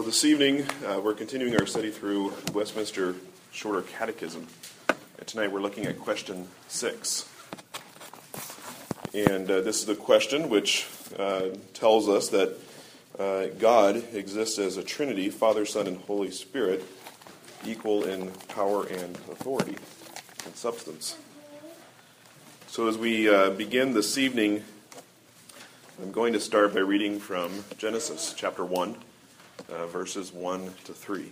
This evening, we're continuing our study through Westminster Shorter Catechism. And tonight we're looking at question 6. And this is the question which tells us that God exists as a Trinity, Father, Son, and Holy Spirit, equal in power and authority and substance. So as we begin this evening, I'm going to start by reading from Genesis chapter 1, verses 1 to 3.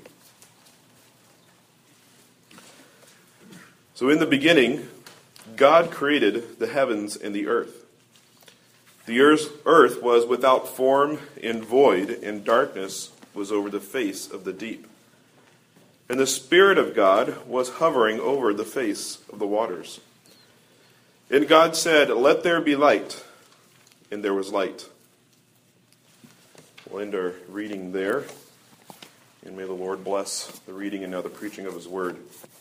So in the beginning, God created the heavens and the earth. The earth was without form and void, and darkness was over the face of the deep. And the Spirit of God was hovering over the face of the waters. And God said, "Let there be light," and there was light. We'll end our reading there, and may the Lord bless the reading and now the preaching of His Word.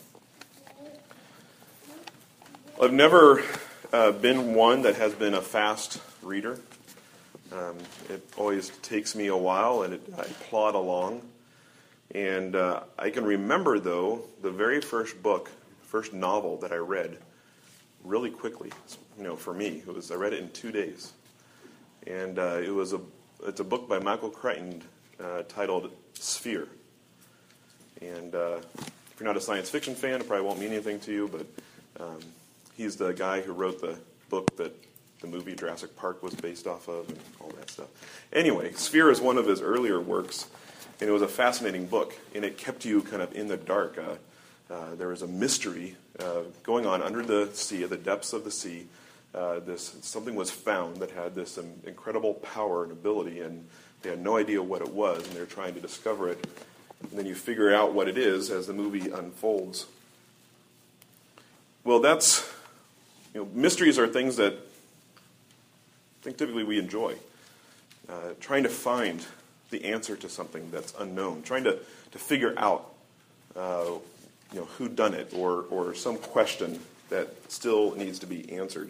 I've never been one that has been a fast reader. It always takes me a while, and I plod along. And I can remember, though, the very first novel that I read really quickly. For me, I read it in 2 days. And it's a book by Michael Crichton titled Sphere. And if you're not a science fiction fan, it probably won't mean anything to you, but he's the guy who wrote the book that the movie Jurassic Park was based off of and all that stuff. Anyway, Sphere is one of his earlier works, and it was a fascinating book, and it kept you kind of in the dark. There was a mystery going on under the sea, at the depths of the sea. Something was found that had this incredible power and ability, and they had no idea what it was, and they're trying to discover it. And then you figure out what it is as the movie unfolds. Well, mysteries are things that I think typically we enjoy. Trying to find the answer to something that's unknown, trying to figure out who done it, or some question that still needs to be answered.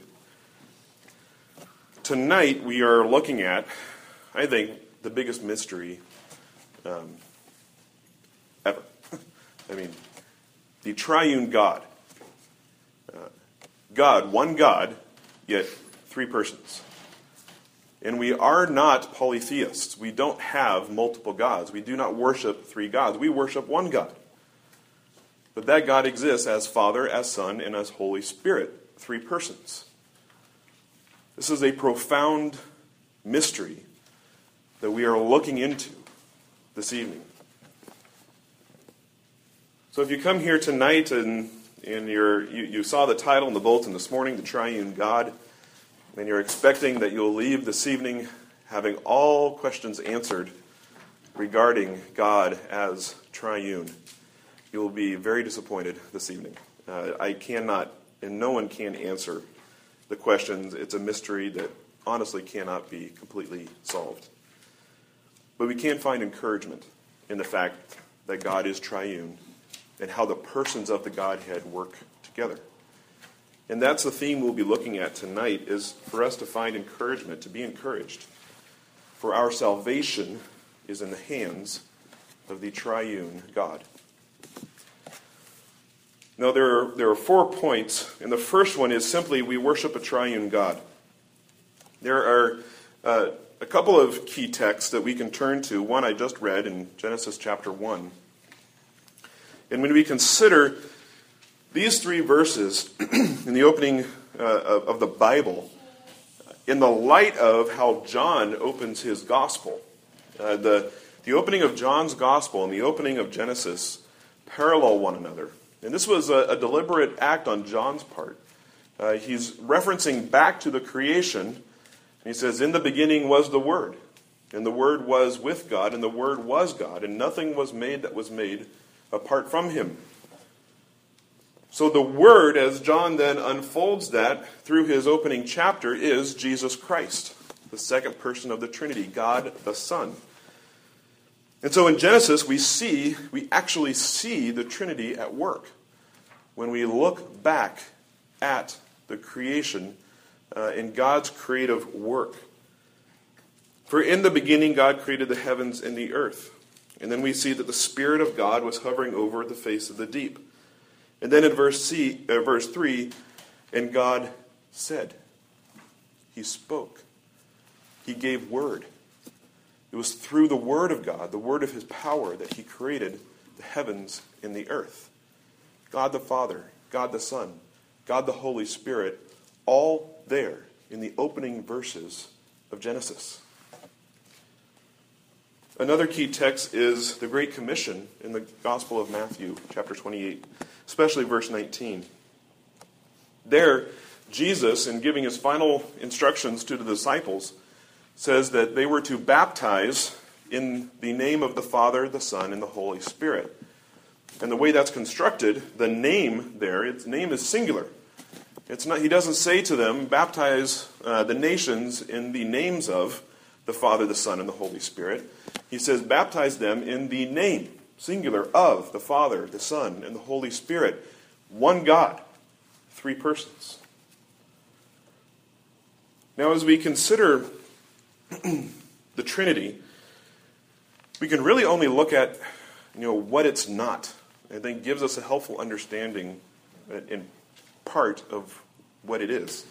Tonight we are looking at, I think, the biggest mystery ever. The triune God. One God, yet three persons. And we are not polytheists. We don't have multiple gods. We do not worship three gods. We worship one God. But that God exists as Father, as Son, and as Holy Spirit, three persons. This is a profound mystery that we are looking into this evening. So if you come here tonight and you saw the title in the bulletin this morning, The Triune God, and you're expecting that you'll leave this evening having all questions answered regarding God as triune, you will be very disappointed this evening. I cannot, and no one can answer the questions. It's a mystery that honestly cannot be completely solved. But we can find encouragement in the fact that God is triune and how the persons of the Godhead work together. And that's the theme we'll be looking at tonight, is for us to find encouragement, to be encouraged. For our salvation is in the hands of the triune God. Now, there are 4 points, and the first one is simply we worship a triune God. There are a couple of key texts that we can turn to. One I just read in Genesis chapter 1. And when we consider these 3 verses in the opening of the Bible, in the light of how John opens his gospel, the opening of John's gospel and the opening of Genesis parallel one another. And this was a deliberate act on John's part. He's referencing back to the creation. And he says, "In the beginning was the Word, and the Word was with God, and the Word was God, and nothing was made that was made apart from Him." So the Word, as John then unfolds that through his opening chapter, is Jesus Christ, the second person of the Trinity, God the Son. And so in Genesis, we actually see the Trinity at work when we look back at the creation in God's creative work. For in the beginning, God created the heavens and the earth. And then we see that the Spirit of God was hovering over the face of the deep. And then in verse 3, and God said. He spoke. He gave word. It was through the word of God, the word of his power, that he created the heavens and the earth. God the Father, God the Son, God the Holy Spirit, all there in the opening verses of Genesis. Another key text is the Great Commission in the Gospel of Matthew, chapter 28, especially verse 19. There, Jesus, in giving his final instructions to the disciples, says that they were to baptize in the name of the Father, the Son, and the Holy Spirit. And the way that's constructed, the name there, its name is singular. It's not. He doesn't say to them, baptize the nations in the names of the Father, the Son, and the Holy Spirit. He says, baptize them in the name, singular, of the Father, the Son, and the Holy Spirit. One God, three persons. Now, as we consider the Trinity, we can really only look at what it's not. I think gives us a helpful understanding in part of what it is.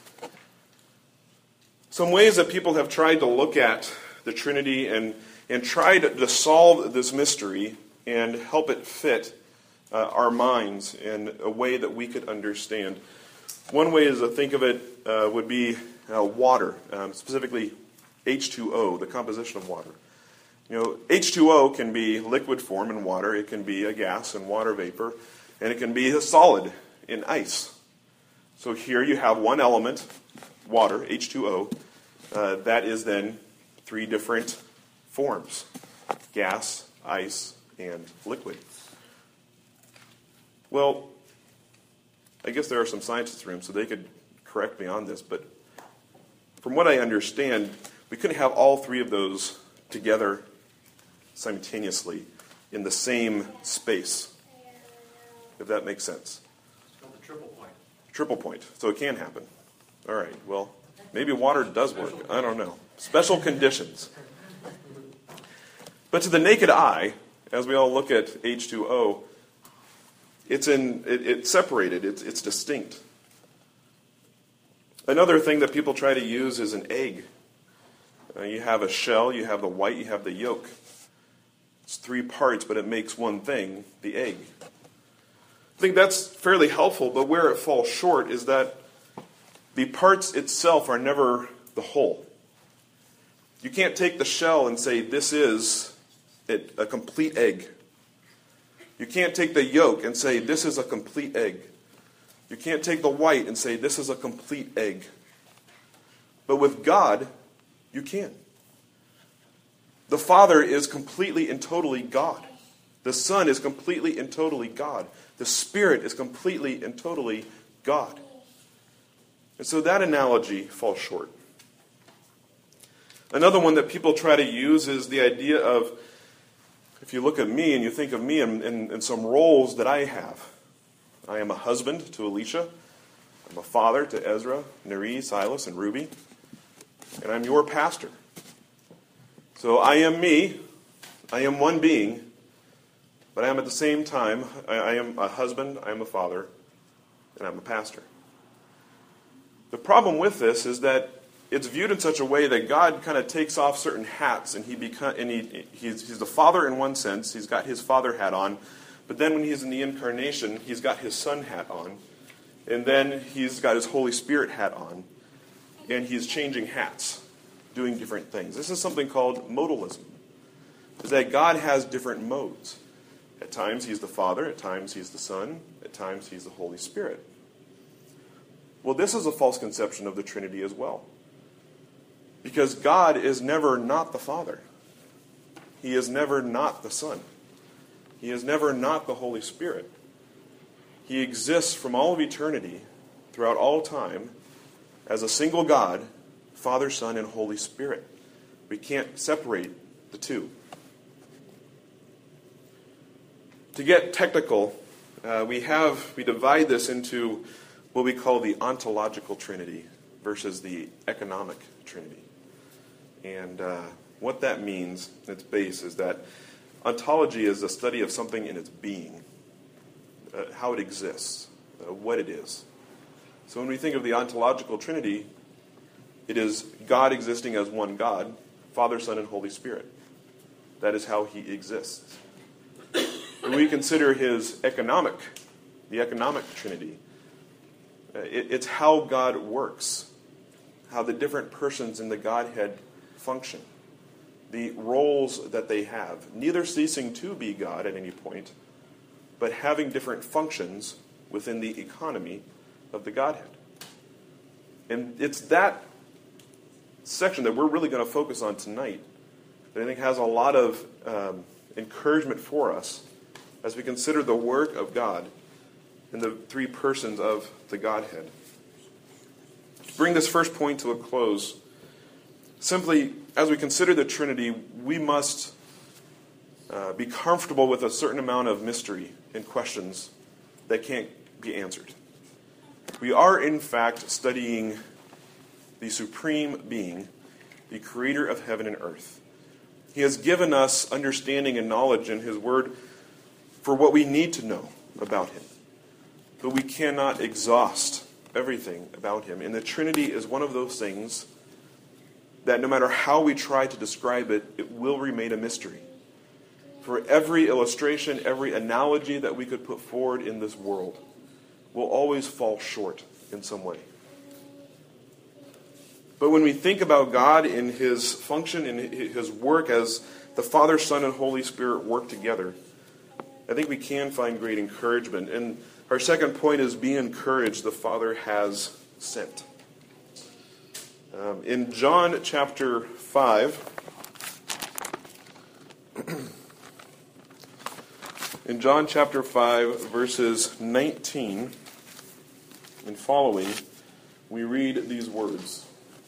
Some ways that people have tried to look at the Trinity and tried to solve this mystery and help it fit our minds in a way that we could understand. One way is to think of it would be water, specifically H2O, the composition of water. H2O can be liquid form in water, it can be a gas and water vapor, and it can be a solid in ice. So here you have one element, water, H2O, that is then three different forms: gas, ice, and liquid. Well, I guess there are some scientists in the room, so they could correct me on this, but from what I understand, we couldn't have all three of those together simultaneously in the same space, if that makes sense. It's called the triple point. Triple point. So it can happen. All right. Well, maybe water does work. I don't know. Special conditions. But to the naked eye, as we all look at H2O, it's separated. It's distinct. Another thing that people try to use is an egg. You have a shell, you have the white, you have the yolk. It's three parts, but it makes one thing, the egg. I think that's fairly helpful, but where it falls short is that the parts itself are never the whole. You can't take the shell and say, this is a complete egg. You can't take the yolk and say, this is a complete egg. You can't take the white and say, this is a complete egg. But with God, you can. The Father is completely and totally God. The Son is completely and totally God. The Spirit is completely and totally God. And so that analogy falls short. Another one that people try to use is the idea of, if you look at me and you think of me in some roles that I have. I am a husband to Alicia. I'm a father to Ezra, Neri, Silas, and Ruby. And I'm your pastor. So I am me. I am one being. But I am at the same time, I am a husband, I am a father, and I'm a pastor. The problem with this is that it's viewed in such a way that God kind of takes off certain hats, and he's the Father in one sense. He's got his Father hat on. But then when he's in the incarnation, he's got his Son hat on. And then he's got his Holy Spirit hat on. And he's changing hats, doing different things. This is something called modalism. Is that God has different modes. At times he's the Father, at times he's the Son, at times he's the Holy Spirit. Well, this is a false conception of the Trinity as well. Because God is never not the Father. He is never not the Son. He is never not the Holy Spirit. He exists from all of eternity, throughout all time, as a single God, Father, Son, and Holy Spirit. We can't separate the two. To get technical, we divide this into what we call the ontological Trinity versus the economic Trinity. And what that means, at its base, is that Ontology is the study of something in its being, how it exists, what it is. So when we think of the ontological Trinity, it is God existing as one God, Father, Son, and Holy Spirit. That is how he exists. When we consider the economic Trinity, it's how God works, how the different persons in the Godhead function, the roles that they have, neither ceasing to be God at any point, but having different functions within the economy of the Godhead. And it's that section that we're really going to focus on tonight that I think has a lot of encouragement for us as we consider the work of God in the three persons of the Godhead. To bring this first point to a close, simply, as we consider the Trinity, we must be comfortable with a certain amount of mystery and questions that can't be answered. We are, in fact, studying the supreme being, the creator of heaven and earth. He has given us understanding and knowledge in his word for what we need to know about him. But we cannot exhaust everything about him. And the Trinity is one of those things that no matter how we try to describe it, it will remain a mystery. For every illustration, every analogy that we could put forward in this world will always fall short in some way. But when we think about God in his function, in his work as the Father, Son, and Holy Spirit work together, I think we can find great encouragement. And our second point is be encouraged, the Father has sent. In John chapter 5, verses 19 and following, we read these words.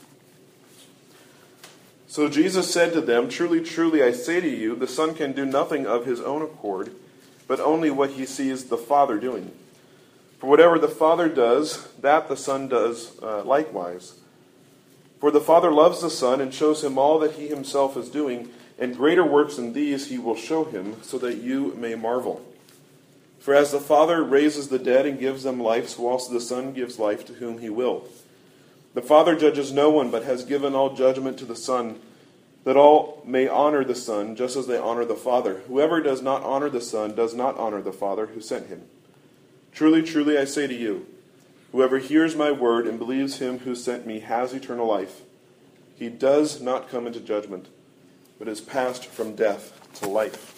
So Jesus said to them, "Truly, truly, I say to you, the Son can do nothing of his own accord, but only what he sees the Father doing. For whatever the Father does, that the Son does likewise. For the Father loves the Son and shows him all that he himself is doing, and greater works than these he will show him, so that you may marvel. For as the Father raises the dead and gives them life, so also the Son gives life to whom he will. The Father judges no one, but has given all judgment to the Son, that all may honor the Son, just as they honor the Father. Whoever does not honor the Son does not honor the Father who sent him. Truly, truly, I say to you, whoever hears my word and believes him who sent me has eternal life. He does not come into judgment, but is passed from death to life."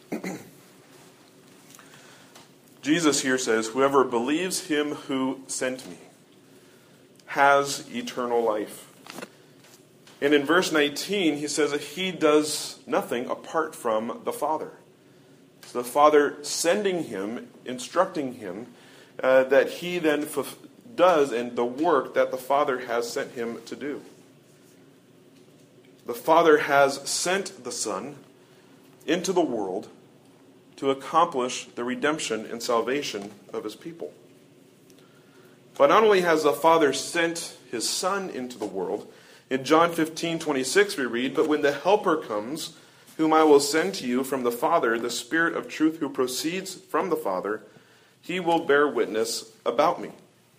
Jesus here says, whoever believes him who sent me has eternal life. And in verse 19, he says that he does nothing apart from the Father. So the Father sending him, instructing him, that he then does and the work that the Father has sent him to do. The Father has sent the Son into the world to accomplish the redemption and salvation of his people. But not only has the Father sent his Son into the world, in John 15:26 we read, "But when the Helper comes, whom I will send to you from the Father, the Spirit of truth who proceeds from the Father, he will bear witness about me."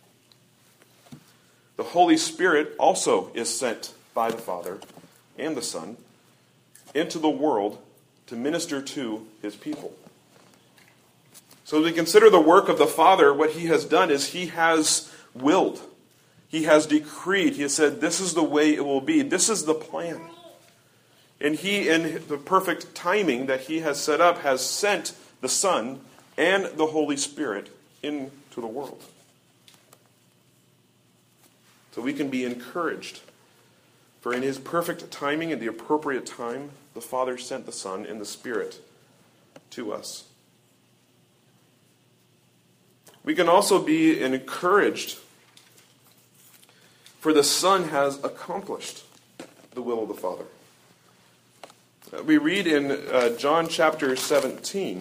The Holy Spirit also is sent by the Father and the Son into the world to minister to his people. So as we consider the work of the Father, what he has done is he has willed. He has decreed. He has said, this is the way it will be. This is the plan. And he, in the perfect timing that he has set up, has sent the Son and the Holy Spirit into the world. So we can be encouraged. For in his perfect timing, at the appropriate time, the Father sent the Son and the Spirit to us. We can also be encouraged, for the Son has accomplished the will of the Father. We read in John chapter 17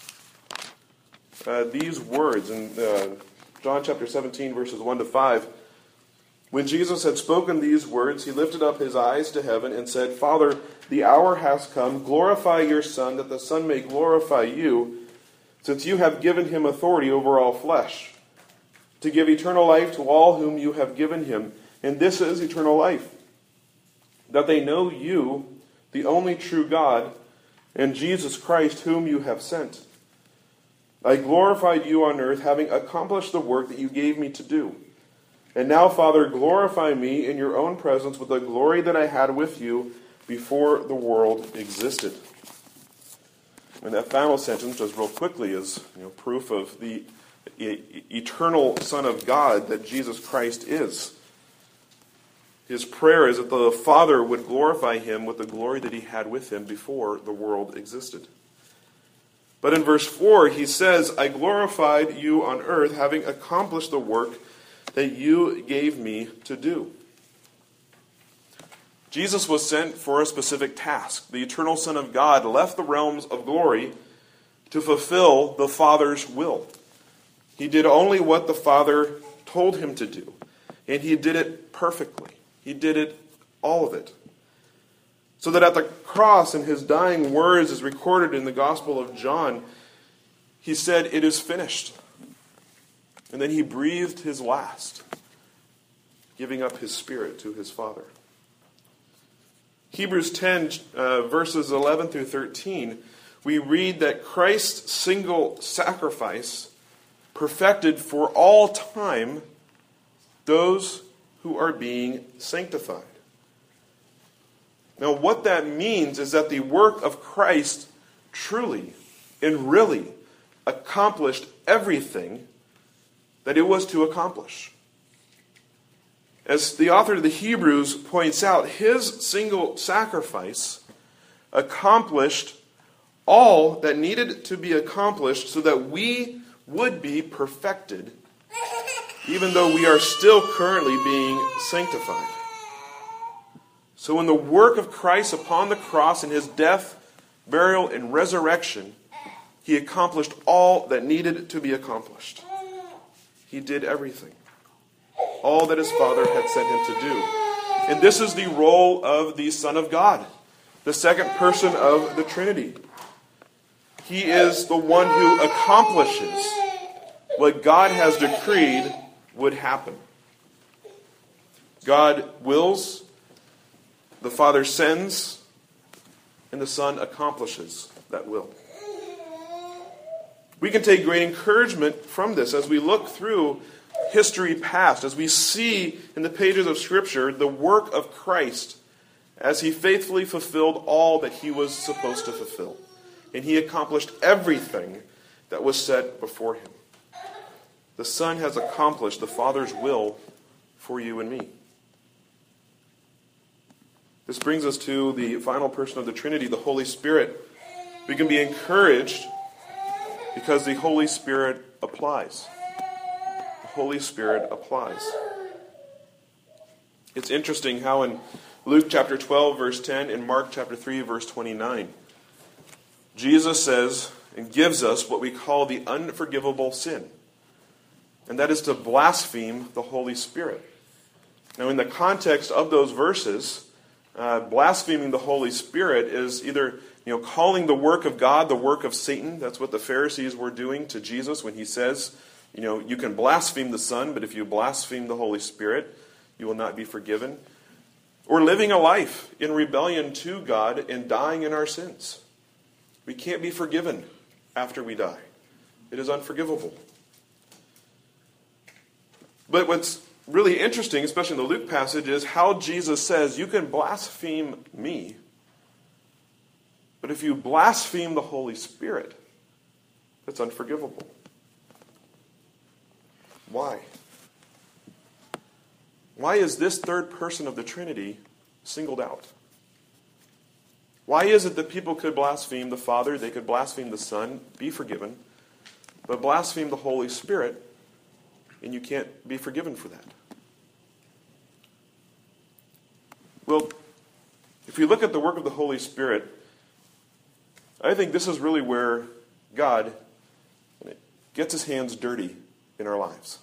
these words, in John chapter 17, verses 1 to 5. "When Jesus had spoken these words, he lifted up his eyes to heaven and said, 'Father, the hour has come. Glorify your Son, that the Son may glorify you, since you have given him authority over all flesh, to give eternal life to all whom you have given him. And this is eternal life, that they know you, the only true God, and Jesus Christ, whom you have sent. I glorified you on earth, having accomplished the work that you gave me to do. And now, Father, glorify me in your own presence with the glory that I had with you before the world existed. And that final sentence, just real quickly, is proof of the eternal Son of God that Jesus Christ is. His prayer is that the Father would glorify him with the glory that he had with him before the world existed. But in verse 4, he says, I glorified you on earth, having accomplished the work that you gave me to do. Jesus was sent for a specific task. The eternal Son of God left the realms of glory to fulfill the Father's will. He did only what the Father told him to do, and he did it perfectly. He did it, all of it. So that at the cross, in his dying words, as recorded in the Gospel of John, he said, it is finished. And then he breathed his last, giving up his spirit to his Father. Hebrews 10, verses 11 through 13, we read that Christ's single sacrifice perfected for all time those who are being sanctified. Now, what that means is that the work of Christ truly and really accomplished everything that it was to accomplish. As the author of the Hebrews points out, his single sacrifice accomplished all that needed to be accomplished so that we would be perfected, even though we are still currently being sanctified. So in the work of Christ upon the cross, in his death, burial, and resurrection, he accomplished all that needed to be accomplished. He did everything. All that his Father had sent him to do. And this is the role of the Son of God, the second person of the Trinity. He is the one who accomplishes what God has decreed would happen. God wills, the Father sends, and the Son accomplishes that will. We can take great encouragement from this as we look through history past, as we see in the pages of Scripture the work of Christ as he faithfully fulfilled all that he was supposed to fulfill. And he accomplished everything that was set before him. The Son has accomplished the Father's will for you and me. This brings us to the final person of the Trinity, the Holy Spirit. We can be encouraged because the Holy Spirit applies. The Holy Spirit applies. It's interesting how in Luke chapter 12, verse 10, and Mark chapter 3, verse 29, Jesus says and gives us what we call the unforgivable sin. And that is to blaspheme the Holy Spirit. Now, in the context of those verses, blaspheming the Holy Spirit is either calling the work of God the work of Satan. That's what the Pharisees were doing to Jesus when he says, you can blaspheme the Son, but if you blaspheme the Holy Spirit, you will not be forgiven. Or living a life in rebellion to God and dying in our sins. We can't be forgiven after we die. It is unforgivable. But what's really interesting, especially in the Luke passage, is how Jesus says, you can blaspheme me, but if you blaspheme the Holy Spirit, that's unforgivable. Why? Why is this third person of the Trinity singled out? Why is it that people could blaspheme the Father, they could blaspheme the Son, be forgiven, but blaspheme the Holy Spirit, and you can't be forgiven for that? Well, if you look at the work of the Holy Spirit, I think this is really where God gets his hands dirty in our lives.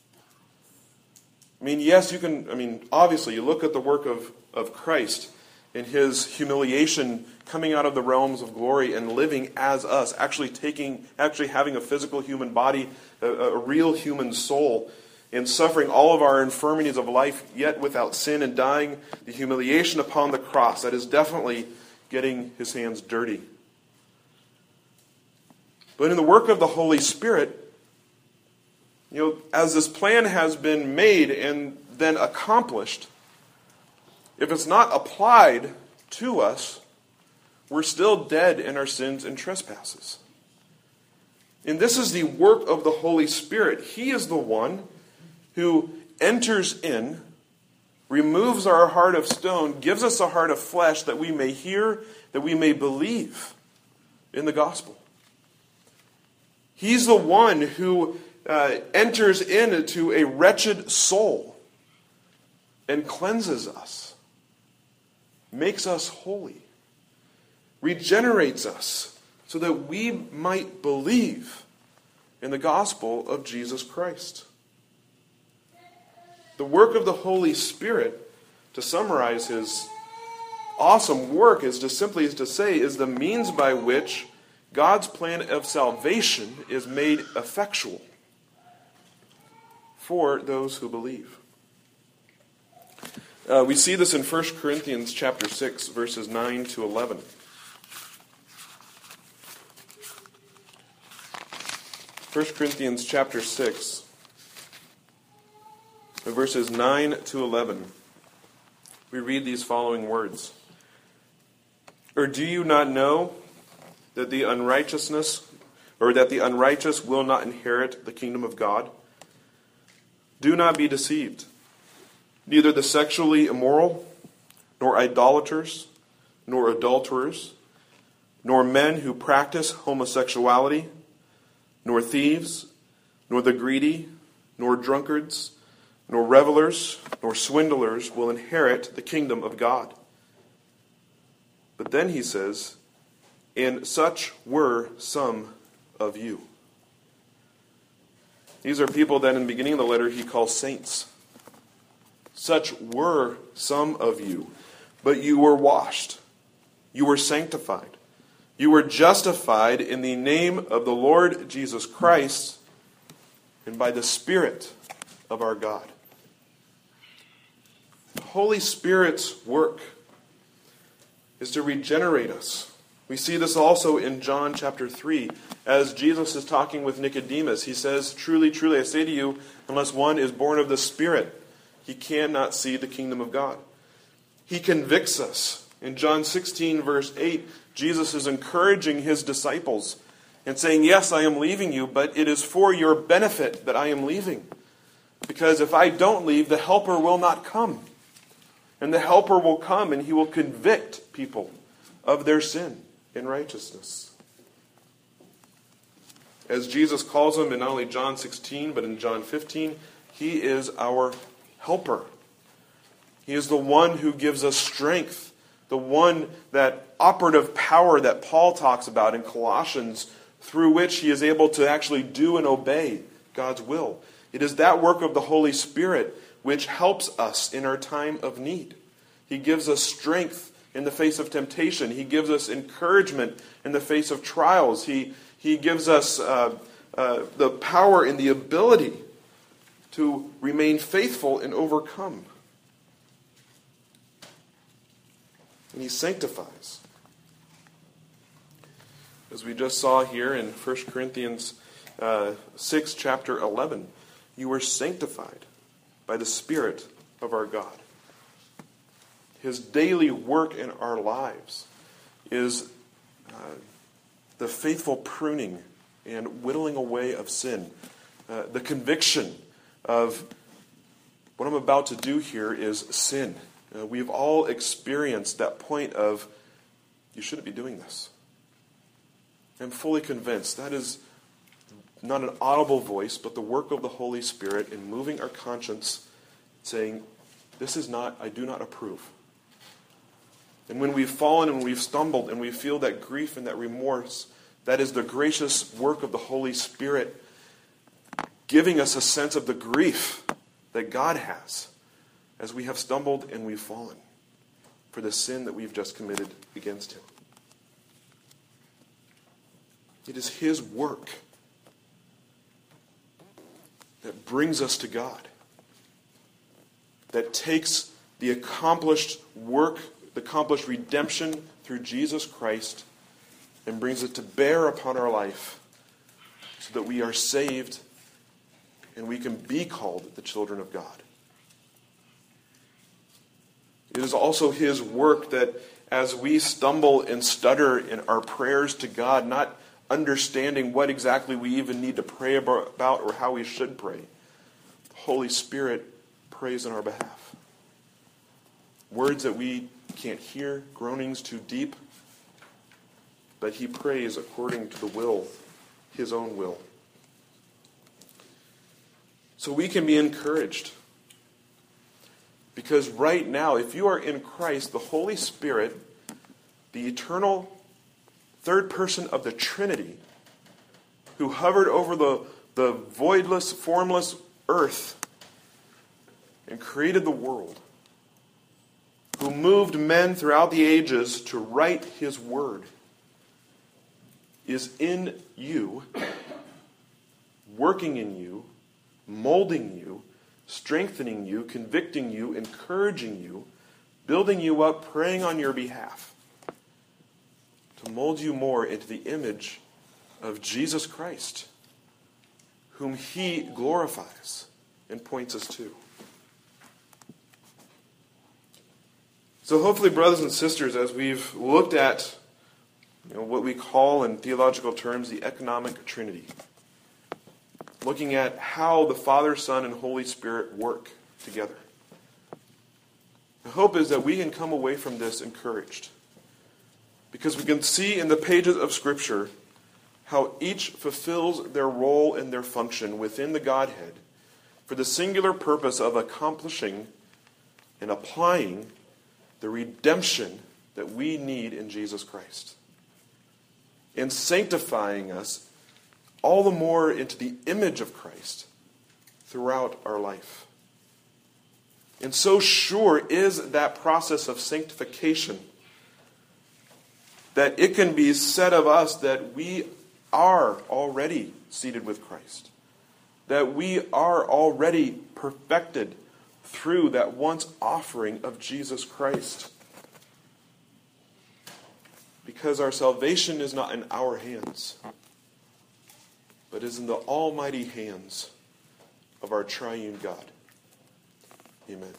Yes, obviously you look at the work of Christ, in his humiliation, coming out of the realms of glory and living as us, actually having a physical human body, a real human soul, and suffering all of our infirmities of life, yet without sin, and dying the humiliation upon the cross. That is definitely getting his hands dirty. But in the work of the Holy Spirit, as this plan has been made and then accomplished, if it's not applied to us, we're still dead in our sins and trespasses. And this is the work of the Holy Spirit. He is the one who enters in, removes our heart of stone, gives us a heart of flesh that we may hear, that we may believe in the gospel. He's the one who enters into a wretched soul and cleanses us, makes us holy, regenerates us so that we might believe in the gospel of Jesus Christ. The work of the Holy Spirit, to summarize his awesome work, is to say is the means by which God's plan of salvation is made effectual for those who believe. We see this in 1 Corinthians chapter 6, verses 9 to 11. 1 Corinthians chapter 6, verses 9 to 11. We read these following words. Or do you not know that the unrighteous will not inherit the kingdom of God? Do not be deceived. Neither the sexually immoral, nor idolaters, nor adulterers, nor men who practice homosexuality, nor thieves, nor the greedy, nor drunkards, nor revelers, nor swindlers will inherit the kingdom of God. But then he says, and such were some of you. These are people that in the beginning of the letter he calls saints. Such were some of you, but you were washed, you were sanctified, you were justified in the name of the Lord Jesus Christ and by the Spirit of our God. The Holy Spirit's work is to regenerate us. We see this also in John chapter 3. As Jesus is talking with Nicodemus, he says, truly, truly, I say to you, unless one is born of the Spirit, he cannot see the kingdom of God. He convicts us. In John 16, verse 8, Jesus is encouraging his disciples and saying, yes, I am leaving you, but it is for your benefit that I am leaving. Because if I don't leave, the Helper will not come. And the Helper will come and he will convict people of their sin and righteousness. As Jesus calls him in not only John 16, but in John 15, he is our helper. He is the one who gives us strength, the one, that operative power that Paul talks about in Colossians, through which he is able to actually do and obey God's will. It is that work of the Holy Spirit which helps us in our time of need. He gives us strength in the face of temptation. He gives us encouragement in the face of trials. He gives us the power and the ability to remain faithful and overcome. And he sanctifies. As we just saw here in 1 Corinthians 6, chapter 11, you were sanctified by the Spirit of our God. His daily work in our lives is the faithful pruning and whittling away of sin. The conviction of what I'm about to do here is sin. We've all experienced that point of, you shouldn't be doing this. I'm fully convinced that is not an audible voice, but the work of the Holy Spirit in moving our conscience, saying, this is not, I do not approve. And when we've fallen and we've stumbled and we feel that grief and that remorse, that is the gracious work of the Holy Spirit giving us a sense of the grief that God has as we have stumbled and we've fallen. for the sin that we've just committed against him. It is his work that brings us to God, that takes the accomplished work, the accomplished redemption through Jesus Christ, and brings it to bear upon our life so that we are saved and we can be called the children of God. It is also his work that as we stumble and stutter in our prayers to God, not understanding what exactly we even need to pray about or how we should pray, the Holy Spirit prays on our behalf. Words that we can't hear, groanings too deep, but he prays according to the will, his own will. So we can be encouraged. Because right now, if you are in Christ, the Holy Spirit, the eternal third person of the Trinity, who hovered over the voidless, formless earth and created the world, who moved men throughout the ages to write his word, is in you, working in you, molding you, strengthening you, convicting you, encouraging you, building you up, praying on your behalf, to mold you more into the image of Jesus Christ, whom he glorifies and points us to. So hopefully, brothers and sisters, as we've looked at what we call in theological terms the economic Trinity, looking at how the Father, Son, and Holy Spirit work together, the hope is that we can come away from this encouraged, because we can see in the pages of Scripture how each fulfills their role and their function within the Godhead for the singular purpose of accomplishing and applying the redemption that we need in Jesus Christ, and sanctifying us all the more into the image of Christ throughout our life. And so sure is that process of sanctification that it can be said of us that we are already seated with Christ, that we are already perfected through that once offering of Jesus Christ. Because our salvation is not in our hands, but is in the almighty hands of our triune God. Amen.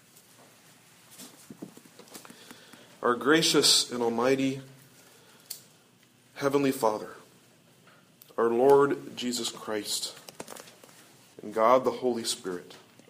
Our gracious and almighty Heavenly Father, our Lord Jesus Christ, and God the Holy Spirit,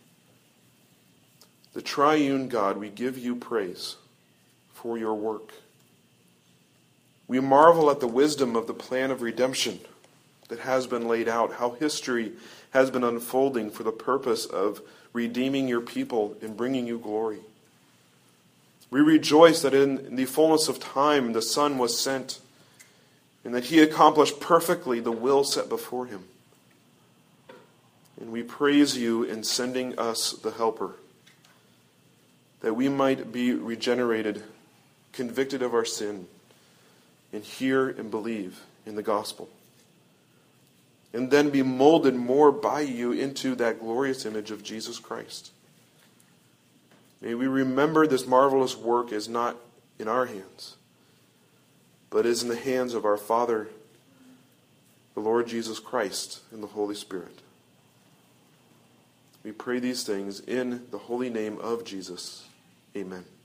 the triune God, we give you praise for your work. We marvel at the wisdom of the plan of redemption that has been laid out, how history has been unfolding for the purpose of redeeming your people and bringing you glory. We rejoice that in the fullness of time the Son was sent, and that he accomplished perfectly the will set before him. And we praise you in sending us the Helper, that we might be regenerated, convicted of our sin, and hear and believe in the gospel, and then be molded more by you into that glorious image of Jesus Christ. May we remember this marvelous work is not in our hands, but is in the hands of our Father, the Lord Jesus Christ, and the Holy Spirit. We pray these things in the holy name of Jesus. Amen.